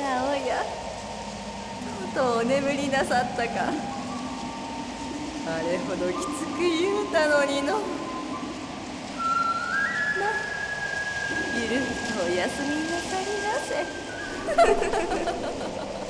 やおや、とうとうお眠りなさったか。あれほどきつく言うたのにの。ゆるりとお休みなさりなせ。